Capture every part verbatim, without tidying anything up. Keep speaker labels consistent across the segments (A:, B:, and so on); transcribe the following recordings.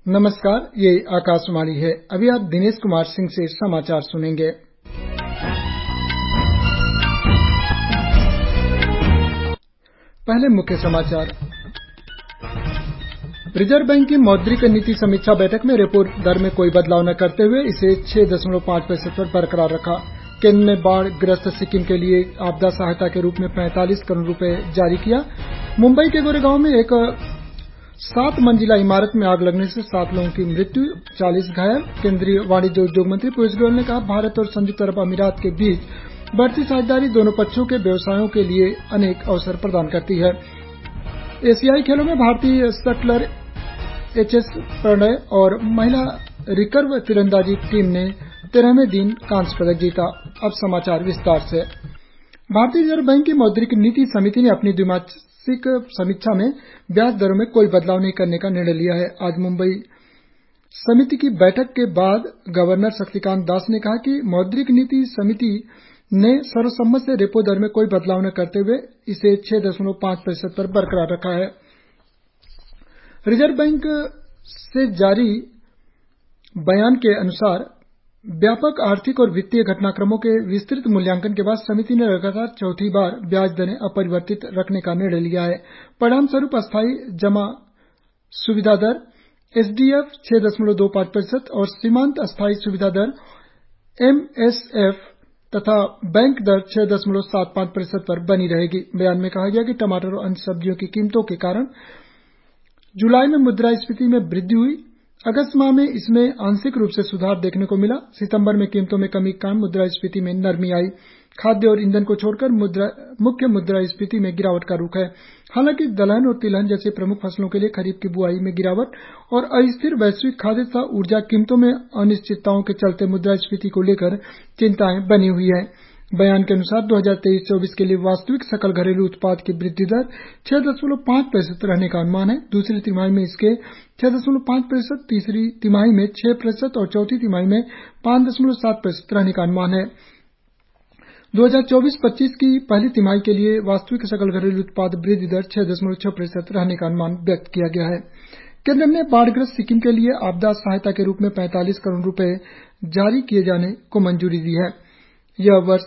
A: नमस्कार, ये आकाशवाणी है। अभी आप दिनेश कुमार सिंह से समाचार सुनेंगे। पहले मुख्य समाचार। रिजर्व बैंक की मौद्रिक नीति समीक्षा बैठक में रेपो दर में कोई बदलाव न करते हुए इसे छह दशमलव पांच प्रतिशत पर बरकरार रखा। केंद्र ने बाढ़ ग्रस्त सिक्किम के लिए आपदा सहायता के रूप में पैंतालीस करोड़ रुपए जारी किया। मुंबई के गोरेगांव में एक सात मंजिला इमारत में आग लगने से सात लोगों की मृत्यु, चालीस घायल। केंद्रीय वाणिज्य उद्योग मंत्री पीयूष गोयल ने कहा, भारत और संयुक्त अरब अमीरात के बीच बढ़ती साझेदारी दोनों पक्षों के व्यवसायों के लिए अनेक अवसर प्रदान करती है। एशियाई खेलों में भारतीय शटलर एच एस प्रणय और महिला रिकर्व तीरंदाजी टीम ने तेरहवें दिन कांस्य पदक जीता। अब समाचार विस्तार से। भारतीय रिजर्व बैंक की मौद्रिक नीति समिति ने अपनी द्विमासिक समीक्षा में ब्याज दरों में कोई बदलाव नहीं करने का निर्णय लिया है। आज मुंबई समिति की बैठक के बाद गवर्नर शक्तिकांत दास ने कहा कि मौद्रिक नीति समिति ने सर्वसम्मत से रेपो दर में कोई बदलाव न करते हुए इसे छह दशमलव पांच प्रतिशत पर बरकरार रखा है। रिजर्व बैंक से जारी बयान के अनुसार व्यापक आर्थिक और वित्तीय घटनाक्रमों के विस्तृत मूल्यांकन के बाद समिति ने लगातार चौथी बार ब्याज दरें अपरिवर्तित रखने का निर्णय लिया है। परिणाम स्वरूप अस्थायी जमा सुविधा दर एस डी एफ छह दशमलव दो पांच प्रतिशत और सीमांत अस्थायी सुविधा दर एम एस एफ तथा बैंक दर छह दशमलव सात पांच प्रतिशत पर बनी रहेगी। बयान में कहा गया कि टमाटर और अन्य सब्जियों की कीमतों के कारण जुलाई में मुद्रास्फीति में वृद्धि हुई। अगस्त माह में इसमें आंशिक रूप से सुधार देखने को मिला। सितंबर में कीमतों में कमी के कारण मुद्रास्फीति में नरमी आई। खाद्य और ईंधन को छोड़कर मुद्रा, मुख्य मुद्रास्फीति में गिरावट का रुख है। हालांकि दलहन और तिलहन जैसी प्रमुख फसलों के लिए खरीफ की बुआई में गिरावट और अस्थिर वैश्विक खाद्य तथा ऊर्जा कीमतों में अनिश्चितताओं के चलते मुद्रास्फीति को लेकर चिंताएं बनी हुई है। बयान के अनुसार दो हजार तेईस चौबीस के लिए वास्तविक सकल घरेलू उत्पाद की वृद्धि दर छह दशमलव पांच प्रतिशत रहने का अनुमान है। दूसरी तिमाही में इसके छह दशमलव पांच प्रतिशत, तीसरी तिमाही में छह प्रतिशत और चौथी तिमाही में पांच दशमलव सात प्रतिशत रहने का अनुमान है। दो हजार चौबीस पच्चीस की पहली तिमाही के लिए वास्तविक सकल घरेलू उत्पाद वृद्धि दर छह दशमलव छह प्रतिशत रहने का अनुमान व्यक्त किया गया है। केंद्र ने बाढ़ग्रस्त सिक्किम के लिए आपदा सहायता के रूप में पैंतालीस करोड़ रुपए जारी किए जाने को मंजूरी दी है। यह वर्ष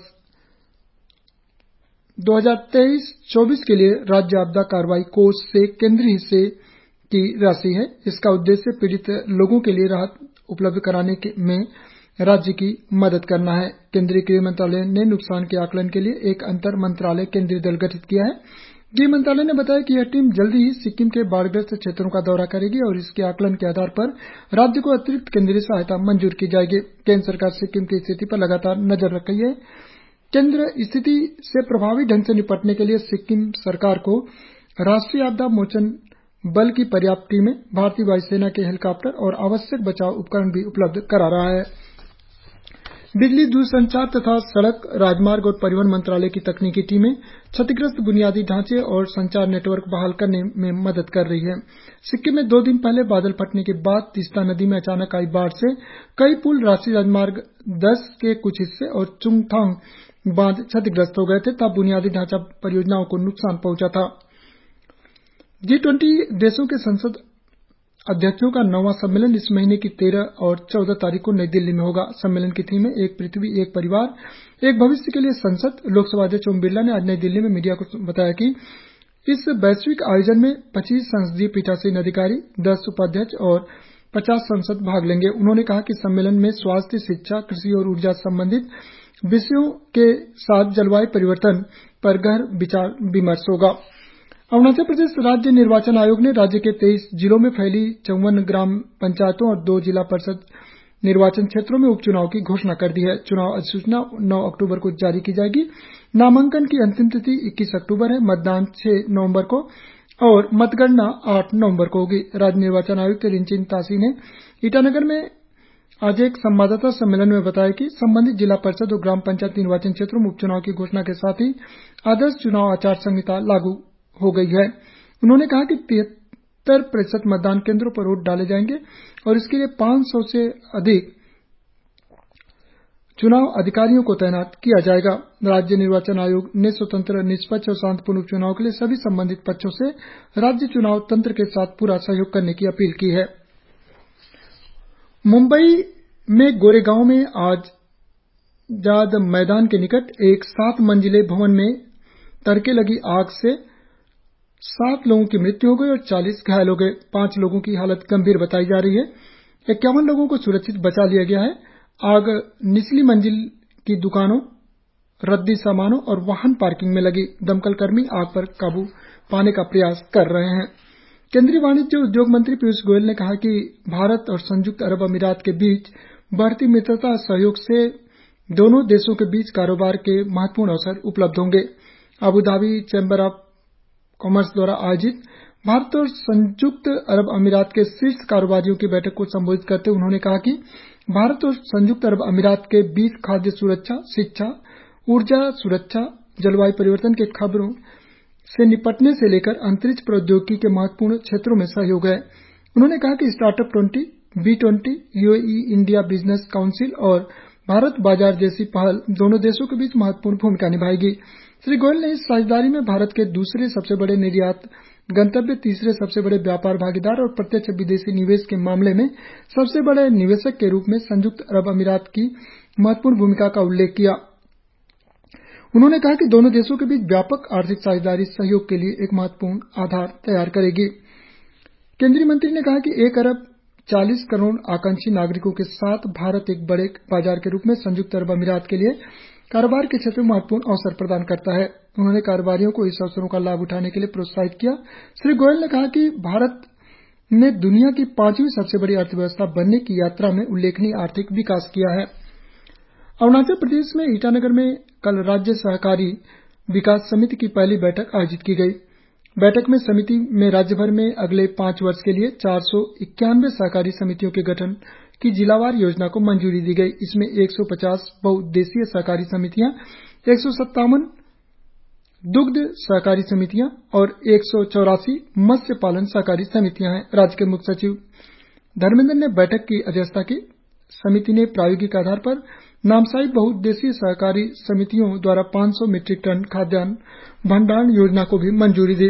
A: दो हजार तेईस चौबीस के लिए राज्य आपदा कार्रवाई कोष से केंद्रीय हिस्से की राशि है। इसका उद्देश्य पीड़ित लोगों के लिए राहत उपलब्ध कराने में राज्य की मदद करना है। केंद्रीय गृह मंत्रालय ने नुकसान के आकलन के लिए एक अंतर मंत्रालय केंद्रीय दल गठित किया है। गृह मंत्रालय ने बताया कि यह टीम जल्दी ही सिक्किम के बाढ़ग्रस्त क्षेत्रों का दौरा करेगी और इसके आकलन के आधार पर राज्य को अतिरिक्त केंद्रीय सहायता मंजूर की जाएगी। केंद्र सरकार सिक्किम की स्थिति पर लगातार नजर रख रही है। केंद्र स्थिति से प्रभावी ढंग से निपटने के लिए सिक्किम सरकार को राष्ट्रीय आपदा मोचन बल की पर्याप्त टीमें, भारतीय वायुसेना के हेलीकॉप्टर और आवश्यक बचाव उपकरण भी उपलब्ध करा रहा है। बिजली, दूरसंचार तथा सड़क, राजमार्ग और परिवहन मंत्रालय की तकनीकी टीमें क्षतिग्रस्त बुनियादी ढांचे और संचार नेटवर्क बहाल करने में मदद कर रही है। सिक्किम में दो दिन पहले बादल फटने के बाद तीस्ता नदी में अचानक आई बाढ़ से कई पुल, राष्ट्रीय राजमार्ग दस के कुछ हिस्से और चुंगथांग बांध क्षतिग्रस्त हो गए थे, तब बुनियादी ढांचा परियोजनाओं को नुकसान पहुंचा था। जी ट्वेंटी देशों के संसद अध्यक्षों का नौवां सम्मेलन इस महीने की तेरह और चौदह तारीख को नई दिल्ली में होगा। सम्मेलन की थीम है एक पृथ्वी, एक परिवार, एक भविष्य के लिए संसद। लोकसभा अध्यक्ष ओम बिरला ने आज नई दिल्ली में मीडिया को बताया कि इस वैश्विक आयोजन में पच्चीस संसदीय पीठासीन अधिकारी, दस उपाध्यक्ष और पचास सांसद भाग लेंगे। उन्होंने कहा कि सम्मेलन में स्वास्थ्य, शिक्षा, कृषि और ऊर्जा संबंधित विषयों के साथ जलवायु परिवर्तन पर गहन विचार विमर्श होगा। अरुणाचल प्रदेश राज्य निर्वाचन आयोग ने राज्य के तेईस जिलों में फैली चौवन ग्राम पंचायतों और दो जिला परिषद निर्वाचन क्षेत्रों में उपचुनाव की घोषणा कर दी है। चुनाव अधिसूचना नौ अक्टूबर को जारी की जाएगी। नामांकन की अंतिम तिथि इक्कीस अक्टूबर है। मतदान छह नवंबर को और मतगणना आठ नवंबर को होगी। राज्य निर्वाचन आयुक्त रिंचिन तासी ने ईटानगर में आज एक संवाददाता सम्मेलन में बताया कि संबंधित जिला परिषद और ग्राम पंचायत निर्वाचन क्षेत्रों में उपचुनाव की घोषणा के साथ ही आदर्श चुनाव आचार संहिता लागू हो गई है। उन्होंने कहा कि तिहत्तर प्रतिशत मतदान केंद्रों पर वोट डाले जाएंगे और इसके लिए पांच सौ से अधिक चुनाव अधिकारियों को तैनात किया जाएगा। राज्य निर्वाचन आयोग ने स्वतंत्र, निष्पक्ष और शांतिपूर्ण उपचुनाव के लिए सभी संबंधित पक्षों से राज्य चुनाव तंत्र के साथ पूरा सहयोग करने की अपील की है। मुंबई में गोरेगांव में आजाद मैदान के निकट एक सात मंजिले भवन में तड़के लगी आग से सात लोगों की मृत्यु हो गई और चालीस घायल हो गए। पांच लोगों की हालत गंभीर बताई जा रही है। इक्यावन लोगों को सुरक्षित बचा लिया गया है। आग निचली मंजिल की दुकानों, रद्दी सामानों और वाहन पार्किंग में लगी। दमकल कर्मी आग पर काबू पाने का प्रयास कर रहे हैं। केंद्रीय वाणिज्य उद्योग मंत्री पीयूष गोयल ने कहा कि भारत और संयुक्त अरब अमीरात के बीच बढ़ती मित्रता और सहयोग से दोनों देशों के बीच कारोबार के महत्वपूर्ण अवसर उपलब्ध होंगे। अबुधाबी चैम्बर ऑफ कॉमर्स द्वारा आयोजित भारत और संयुक्त अरब अमीरात के शीर्ष कारोबारियों की बैठक को संबोधित करते हुए उन्होंने कहा कि भारत और संयुक्त अरब अमीरात के बीच खाद्य सुरक्षा, शिक्षा, ऊर्जा सुरक्षा, जलवायु परिवर्तन के खतरों से निपटने से लेकर अंतरिक्ष प्रौद्योगिकी के महत्वपूर्ण क्षेत्रों में सहयोग है। उन्होंने कहा कि startup twenty, B twenty, UAE India business council और भारत बाजार जैसी पहल दोनों देशों के बीच महत्वपूर्ण भूमिका निभाएगी। श्री गोयल ने इस साझेदारी में भारत के दूसरे सबसे बड़े निर्यात गंतव्य, तीसरे सबसे बड़े व्यापार भागीदार और प्रत्यक्ष विदेशी निवेश के मामले में सबसे बड़े निवेशक के रूप में संयुक्त अरब अमीरात की महत्वपूर्ण भूमिका का उल्लेख किया। उन्होंने कहा कि दोनों देशों के बीच व्यापक आर्थिक साझेदारी सहयोग के लिए एक महत्वपूर्ण आधार तैयार करेगी। केंद्रीय मंत्री ने कहा कि एक अरब चालीस करोड़ आकांक्षी नागरिकों के साथ भारत एक बड़े बाजार के रूप में संयुक्त अरब अमीरात के लिए कारोबार के क्षेत्र में महत्वपूर्ण अवसर प्रदान करता है। उन्होंने कारोबारियों को इस अवसरों का लाभ उठाने के लिए प्रोत्साहित किया। श्री गोयल ने कहा कि भारत ने दुनिया की पांचवीं सबसे बड़ी अर्थव्यवस्था बनने की यात्रा में उल्लेखनीय आर्थिक विकास किया है। अरुणाचल प्रदेश में ईटानगर में कल राज्य सहकारी विकास समिति की पहली बैठक आयोजित की गई। बैठक में समिति में राज्यभर में अगले पांच वर्ष के लिए चार सौ इक्यानवे सहकारी समितियों के गठन की जिलावार योजना को मंजूरी दी गई। इसमें एक सौ पचास बहुउद्देशीय सहकारी समितियां, एक सौ सत्तावन दुग्ध सहकारी समितियां और एक सौ चौरासी मत्स्य पालन सहकारी समितियां हैं। राज्य के मुख्य सचिव धर्मेंद्र ने बैठक की अध्यक्षता की। समिति ने प्रायोगिक आधार पर नामसाई बहुउद्देशीय सहकारी समितियों द्वारा पांच सौ मीट्रिक टन खाद्यान्न भंडारण योजना को भी मंजूरी दी।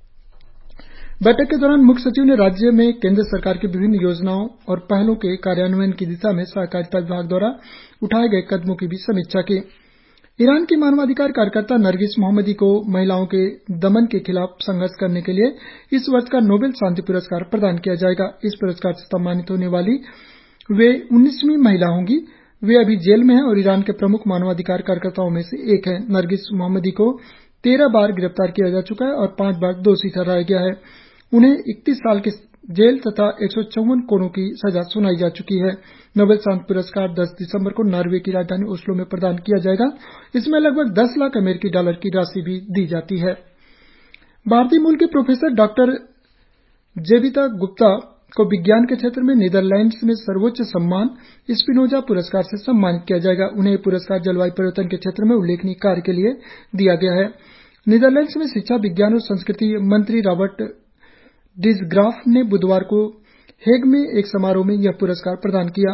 A: बैठक के दौरान मुख्य सचिव ने राज्य में केंद्र सरकार की विभिन्न योजनाओं और पहलों के कार्यान्वयन की दिशा में सहकारिता विभाग द्वारा उठाए गए कदमों की भी समीक्षा की। ईरान की मानवाधिकार कार्यकर्ता नरगिस मोहम्मदी को महिलाओं के दमन के खिलाफ संघर्ष करने के लिए इस वर्ष का नोबेल शांति पुरस्कार प्रदान किया जाएगा। इस पुरस्कार से सम्मानित होने वाली वे उन्नीसवीं महिला होंगी। वे अभी जेल में हैं और ईरान के प्रमुख मानवाधिकार कार्यकर्ताओं में से एक हैं। नरगिस मोहम्मदी को तेरह बार गिरफ्तार किया जा चुका है और पांच बार दोषी ठहराया गया है। उन्हें इकतीस साल की जेल तथा एक सौ चौवन कोड़ों की सजा सुनाई जा चुकी है। नोबेल शांति पुरस्कार दस दिसंबर को नॉर्वे की राजधानी ओस्लो में प्रदान किया जाएगा। इसमें लगभग दस लाख अमेरिकी डॉलर की राशि भी दी जाती है। भारतीय मूल के प्रोफेसर डॉक्टर जेविता गुप्ता को विज्ञान के क्षेत्र में नीदरलैंड्स में सर्वोच्च सम्मान स्पिनोजा पुरस्कार से सम्मानित किया जाएगा। उन्हें यह पुरस्कार जलवायु परिवर्तन के क्षेत्र में उल्लेखनीय कार्य के लिए दिया गया है। नीदरलैंड्स में शिक्षा, विज्ञान और संस्कृति मंत्री रॉबर्ट डिसग्राफ ने बुधवार को हेग में एक समारोह में यह पुरस्कार प्रदान किया।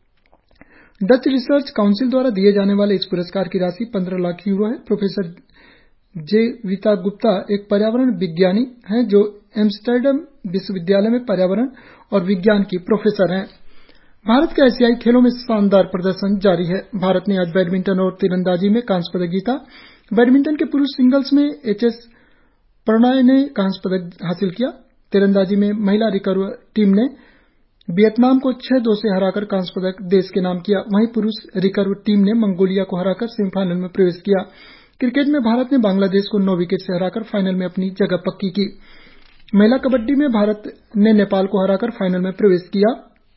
A: डच रिसर्च काउंसिल द्वारा दिए जाने वाले इस पुरस्कार की राशि पंद्रह लाख यूरो है। प्रोफेसर जेविता गुप्ता एक पर्यावरण विज्ञानी हैं जो एम्स्टर्डम विश्वविद्यालय में पर्यावरण और विज्ञान की प्रोफेसर हैं। भारत के एशियाई खेलों में शानदार प्रदर्शन जारी है। भारत ने आज बैडमिंटन और तीरंदाजी में कांस्य पदक जीता। बैडमिंटन के पुरुष सिंगल्स में एच एस प्रणॉय ने कांस्य पदक हासिल किया। तीरंदाजी में महिला रिकर्व टीम ने वियतनाम को छह दो से हराकर कांस्य पदक देश के नाम किया। वहीं पुरुष रिकर्व टीम ने मंगोलिया को हराकर सेमीफाइनल में प्रवेश किया। क्रिकेट में भारत ने बांग्लादेश को नौ विकेट से हराकर फाइनल में अपनी जगह पक्की की। महिला कबड्डी में भारत ने नेपाल को हराकर फाइनल में प्रवेश किया।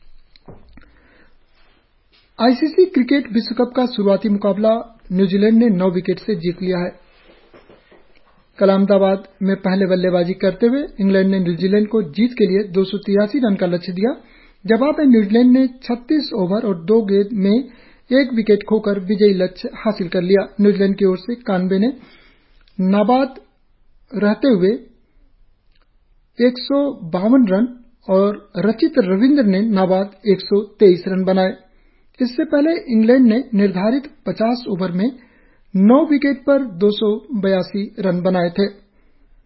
A: आईसीसी क्रिकेट विश्व कप का शुरुआती मुकाबला न्यूजीलैंड ने नौ विकेट से जीत लिया है। कल अहमदाबाद में पहले बल्लेबाजी करते हुए इंग्लैंड ने न्यूजीलैंड को जीत के लिए दो सौ तिरासी रन का लक्ष्य दिया। जवाब में न्यूजीलैंड ने छत्तीस ओवर और दो गेंद में एक विकेट खोकर विजयी लक्ष्य हासिल कर लिया। न्यूजीलैंड की ओर से कानबे ने नाबाद रहते हुए एक सौ बावन रन और रचित रविंद्र ने नाबाद एक सौ तेईस रन बनाए। इससे पहले इंग्लैंड ने निर्धारित पचास ओवर में नौ विकेट पर दो सौ बयासी रन बनाए थे।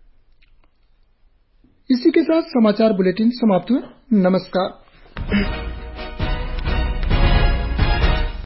A: इसी के साथ समाचार बुलेटिन समाप्त हुए। नमस्कार।